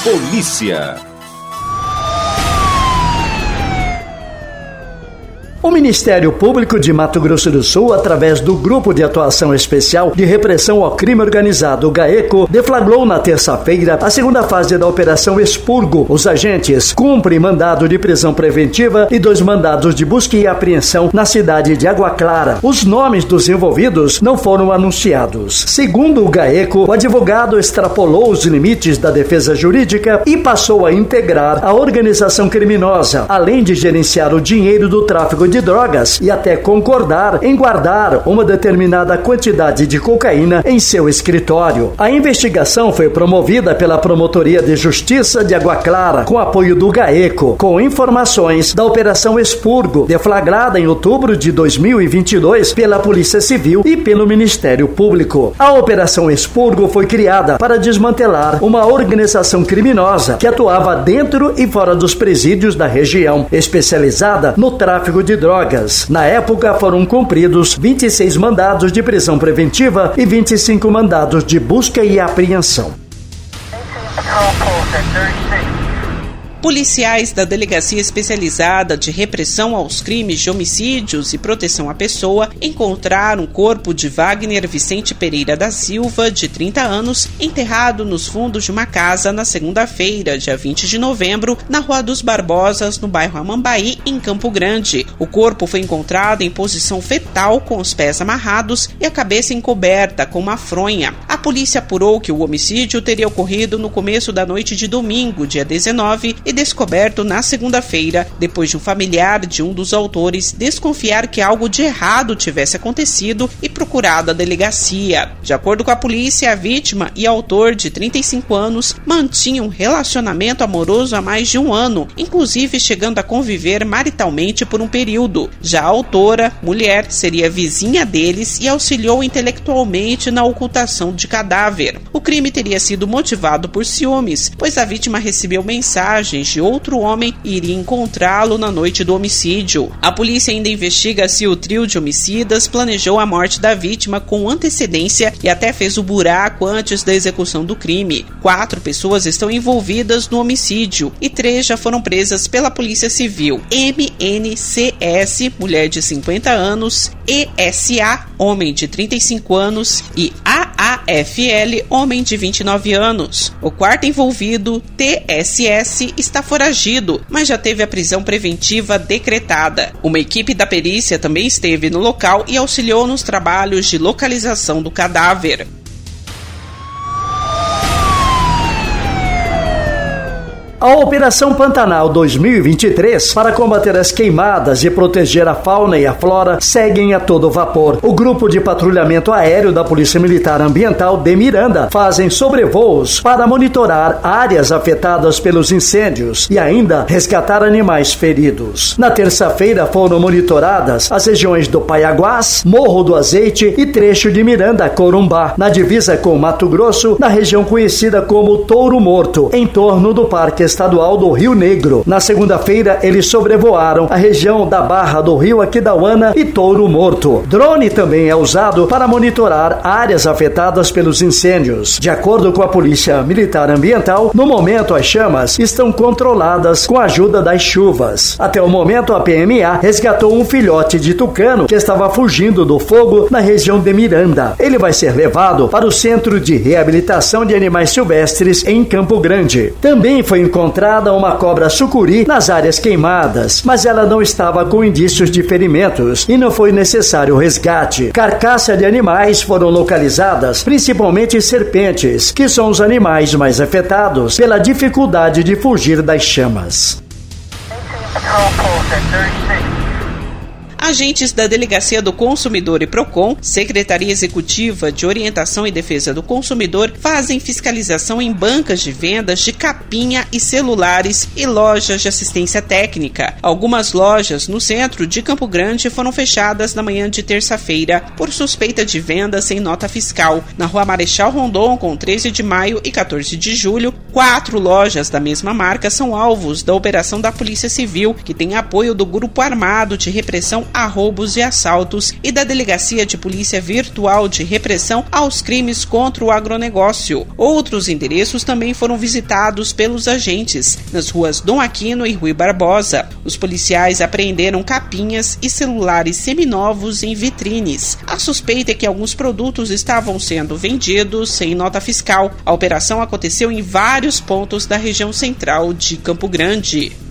Polícia. O Ministério Público de Mato Grosso do Sul, através do Grupo de Atuação Especial de Repressão ao Crime Organizado, GAECO, deflagrou na terça-feira a segunda fase da Operação Expurgo. Os agentes cumprem mandado de prisão preventiva e 2 mandados de busca e apreensão na cidade de Água Clara. Os nomes dos envolvidos não foram anunciados. Segundo o GAECO, o advogado extrapolou os limites da defesa jurídica e passou a integrar a organização criminosa, além de gerenciar o dinheiro do tráfico de drogas e até concordar em guardar uma determinada quantidade de cocaína em seu escritório. A investigação foi promovida pela Promotoria de Justiça de Água Clara, com apoio do GAECO, com informações da Operação Expurgo, deflagrada em outubro de 2022 pela Polícia Civil e pelo Ministério Público. A Operação Expurgo foi criada para desmantelar uma organização criminosa que atuava dentro e fora dos presídios da região, especializada no tráfico de drogas. Na época, foram cumpridos 26 mandados de prisão preventiva e 25 mandados de busca e apreensão. Policiais da Delegacia Especializada de Repressão aos Crimes de Homicídios e Proteção à Pessoa encontraram o corpo de Wagner Vicente Pereira da Silva, de 30 anos, enterrado nos fundos de uma casa na segunda-feira, dia 20 de novembro, na Rua dos Barbosas, no bairro Amambaí, em Campo Grande. O corpo foi encontrado em posição fetal, com os pés amarrados e a cabeça encoberta com uma fronha. A polícia apurou que o homicídio teria ocorrido no começo da noite de domingo, dia 19, e descoberto na segunda-feira, depois de um familiar de um dos autores desconfiar que algo de errado tivesse acontecido e procurado a delegacia. De acordo com a polícia, a vítima e autor, de 35 anos, mantinham um relacionamento amoroso há mais de um ano, inclusive chegando a conviver maritalmente por um período. Já a autora, mulher, seria vizinha deles e auxiliou intelectualmente na ocultação de cadáver. O crime teria sido motivado por ciúmes, pois a vítima recebeu mensagens de outro homem e iria encontrá-lo na noite do homicídio. A polícia ainda investiga se o trio de homicidas planejou a morte da vítima com antecedência e até fez o buraco antes da execução do crime. 4 pessoas estão envolvidas no homicídio e 3 já foram presas pela Polícia Civil. MNCS, mulher de 50 anos, ESA, homem de 35 anos e AAFL, homem de 29 anos. O quarto envolvido, TSS, está foragido, mas já teve a prisão preventiva decretada. Uma equipe da perícia também esteve no local e auxiliou nos trabalhos de localização do cadáver. A Operação Pantanal 2023, para combater as queimadas e proteger a fauna e a flora, seguem a todo vapor. O Grupo de Patrulhamento Aéreo da Polícia Militar Ambiental de Miranda fazem sobrevoos para monitorar áreas afetadas pelos incêndios e ainda resgatar animais feridos. Na terça-feira foram monitoradas as regiões do Paiaguás, Morro do Azeite e trecho de Miranda Corumbá, na divisa com Mato Grosso, na região conhecida como Touro Morto, em torno do Parque Estadual do Rio Negro. Na segunda-feira, eles sobrevoaram a região da Barra do Rio Aquidauana e Touro Morto. Drone também é usado para monitorar áreas afetadas pelos incêndios. De acordo com a Polícia Militar Ambiental, no momento as chamas estão controladas com a ajuda das chuvas. Até o momento, a PMA resgatou um filhote de tucano que estava fugindo do fogo na região de Miranda. Ele vai ser levado para o Centro de Reabilitação de Animais Silvestres em Campo Grande. Também foi encontrada uma cobra sucuri nas áreas queimadas, mas ela não estava com indícios de ferimentos e não foi necessário resgate. Carcaças de animais foram localizadas, principalmente serpentes, que são os animais mais afetados pela dificuldade de fugir das chamas. Agentes da Delegacia do Consumidor e Procon, Secretaria Executiva de Orientação e Defesa do Consumidor, fazem fiscalização em bancas de vendas de capinha e celulares e lojas de assistência técnica. Algumas lojas no centro de Campo Grande foram fechadas na manhã de terça-feira por suspeita de venda sem nota fiscal. Na Rua Marechal Rondon, com 13 de maio e 14 de julho, 4 lojas da mesma marca são alvos da operação da Polícia Civil, que tem apoio do Grupo Armado de Repressão a roubos e assaltos e da Delegacia de Polícia Virtual de Repressão aos Crimes contra o Agronegócio. Outros endereços também foram visitados pelos agentes, nas ruas Dom Aquino e Rui Barbosa. Os policiais apreenderam capinhas e celulares seminovos em vitrines. A suspeita é que alguns produtos estavam sendo vendidos sem nota fiscal. A operação aconteceu em vários pontos da região central de Campo Grande.